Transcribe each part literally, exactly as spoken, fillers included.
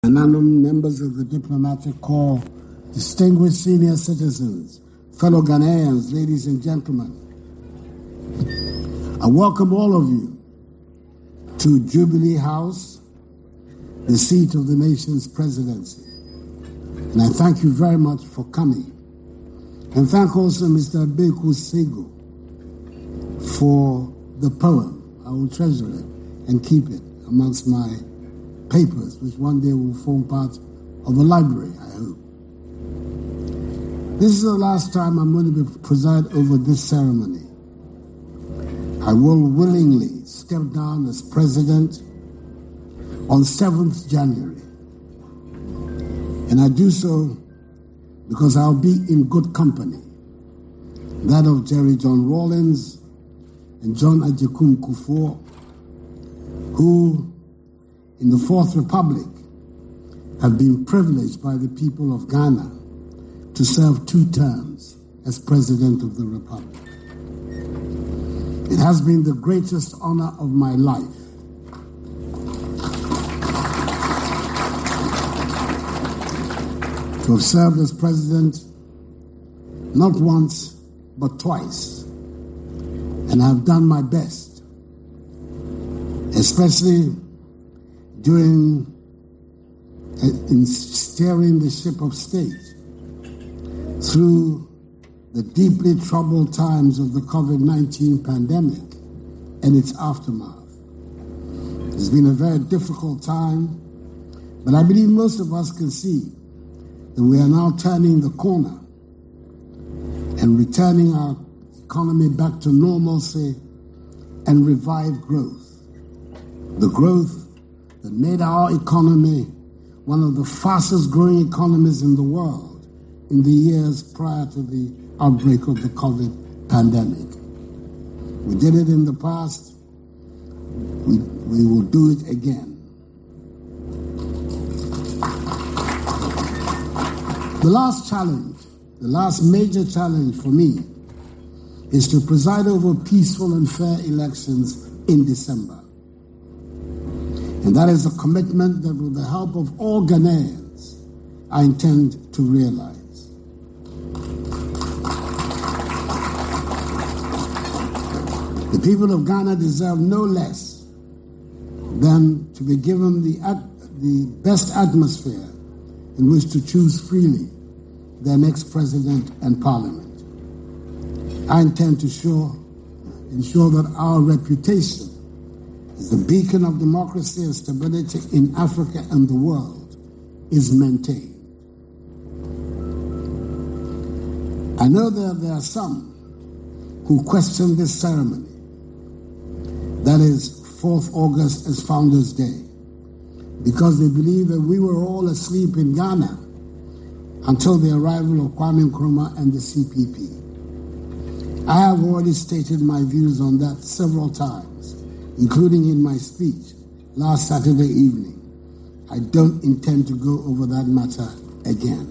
Honorable members of the diplomatic corps, distinguished senior citizens, fellow Ghanaians, ladies and gentlemen, I welcome all of you to Jubilee House, the seat of the nation's presidency. And I thank you very much for coming. And thank also Mister Beku Sego for the poem. I will treasure it and keep it amongst my papers, which one day will form part of the library, I hope. This is the last time I'm going to be preside over this ceremony. I will willingly step down as president on seventh of January. And I do so because I'll be in good company, that of Jerry John Rawlings and John Agyekum Kufuor, who in the Fourth Republic have been privileged by the people of Ghana to serve two terms as President of the Republic. It has been the greatest honor of my life to have served as President not once but twice, and I have done my best, especially during uh, in steering the ship of state through the deeply troubled times of the COVID nineteen pandemic and its aftermath. It's been a very difficult time, but I believe most of us can see that we are now turning the corner and returning our economy back to normalcy and revived growth. The growth that made our economy one of the fastest growing economies in the world in the years prior to the outbreak of the COVID pandemic. We did it in the past. We, we will do it again. The last challenge, the last major challenge for me is to preside over peaceful and fair elections in December. And that is a commitment that with the help of all Ghanaians, I intend to realize. The people of Ghana deserve no less than to be given the, the best atmosphere in which to choose freely their next president and parliament. I intend to show, ensure that our reputation as the beacon of democracy and stability in Africa and the world is maintained. I know that there are some who question this ceremony, that is fourth of August as Founders' Day, because they believe that we were all asleep in Ghana until the arrival of Kwame Nkrumah and the C P P. I have already stated my views on that several times, including in my speech last Saturday evening. I don't intend to go over that matter again.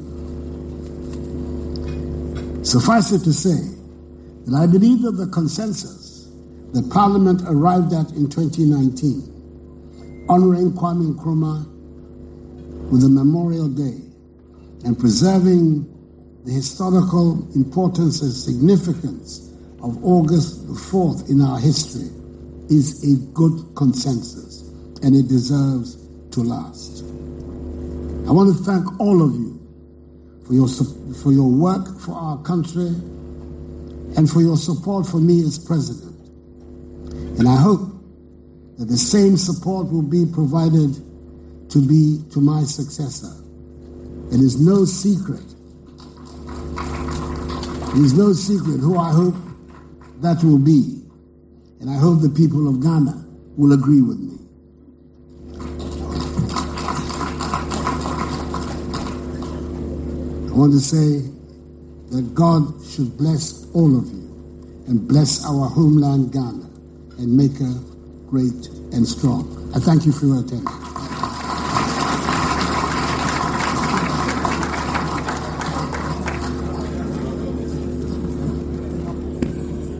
Suffice it to say that I believe that the consensus that Parliament arrived at in twenty nineteen, honoring Kwame Nkrumah with a Memorial Day and preserving the historical importance and significance of August the fourth in our history is a good consensus, and it deserves to last. I want to thank all of you for your, for your work for our country and for your support for me as president. And I hope that the same support will be provided to be to my successor. It is no secret, it is no secret who I hope that will be. And I hope the people of Ghana will agree with me. I want to say that God should bless all of you and bless our homeland Ghana and make her great and strong. I thank you for your attention.